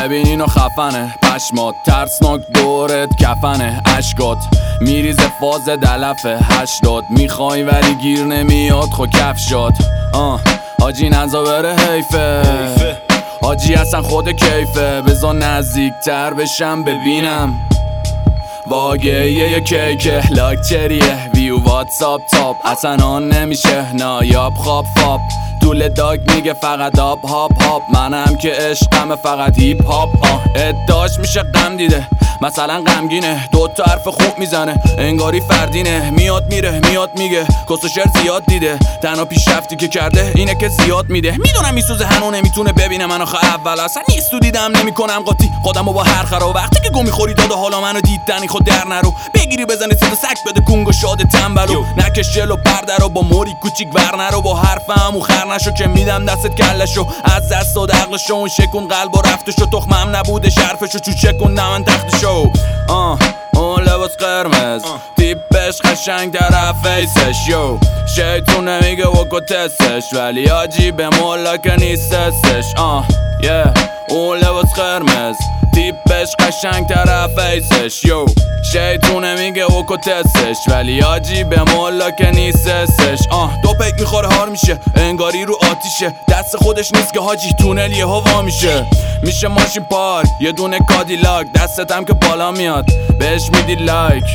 ببین اینو خفنه پشمات ترسناک دورت کفنه اشکات میریزه فاز دلفه 80 میخوای ولی گیر نمیاد خو کفشات حاجی نزا بره حیفه حاجی اصلا خود کیفه بذار نزدیکتر بشم ببینم واگه یه کیکه لاکچریه ویو واتساپ تاپ اصلا آن نمیشه نایاب خواب فاب طول داگ میگه فقط آب هاپ هاپ منم که عشقم فقط هیپ هاپ اداش میشه غم دیده مثلا غمگینه دوتا حرف خوب میزنه انگاری فردینه میاد میره میاد میگه کس و شر زیاد دیده تنها پیشرفتی که کرده اینه که زیاد میده میدونم میسوزه هنو نمیتونه ببینه من آخه اول اصلا نیست تو دیدم نمیکنم قاطی خودمو با هر خرا وقتی که گو میخوری داده حالا منو دیدنی خود در نرو بگیری بزنی صدا سگ بده کنگ و شاد تنبلو نکش جلو پرده رو با موری کوچیک ور نرو با حرفم خر نشو که میدم دستت کلشو از دست و عقلشو اون شکون قلب و رفتشو تخمم نبوده شرفشو چوچه کن من تختشو اون لباس قرمز تیپش قشنگ در فیسش یو شیطون نمیگه وکو تستش ولی آجی به مولا که نیستش اون لباس قرمز تیپش قشنگ در فیسش یو شیطون نمیگه وکو تستش ولی آجی به مولا که نیستش دو پیک میخوره هار میشه انگاری رو آتیشه دست خودش نیست که حاجی تونل یه هوا میشه ماشین پارک یه دونه کادیلاک دستتم که بالا میاد بهش میدی لایک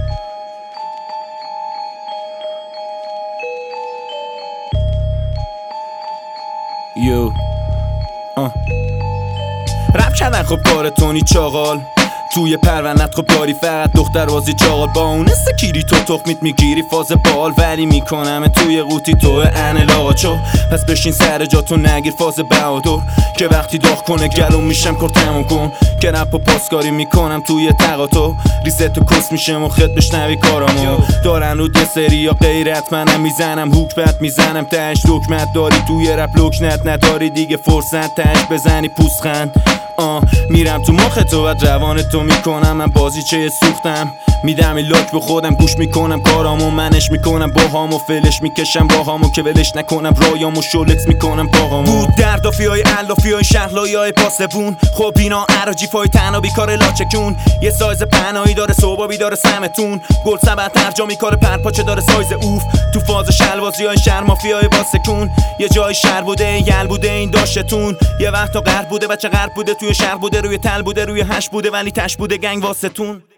یو رپ کردن خب کارتونی چاقال توی پرونت خب داری فقط دختر بازی چاقال با اون استکیری تو تخمیت میگیری فاز بال ولی میکنم توی قوطی تو انل آقا چو پس بشین سر جا تو نگیر فاز بهادر که وقتی داغ کنه گلوم میشم کار تموم کن که رپ و پاسکاری میکنم توی تقاطو ریست و کس میشم و خط بشنوی کارامو دارن رو یه سری یا غیرت منم میزنم هوک بد میزنم تش دکمت داری توی رپ لکنت نداری دیگه فرصت تش بزنی پوسخند میرم تو مخ تو و روان تو میکنم من بازی چه سوختم میدم این لاک به خودم گوش میکنم کارامو منش میکنم باهامو فلش میکشم باهامو که ولش نکنم رایامو شولکس میکنم باهامو بود دردافی های علافی های شهلایی های پاسبون خب اینا عراجیف های تنها بیکار لاچکون یه سایز پناهی داره صبابی داره سمتون گل سبت ترجامی کار پرپاچه داره سایز اوف تو فاز شلوازی های شرمافی های باسکون یه جای شهر بوده یل بوده این داشتتون یه وقتا غرب بوده بچه غرب بوده توی شهر بوده روی تل بوده روی هش بوده ولی تش بوده گنگ واسطون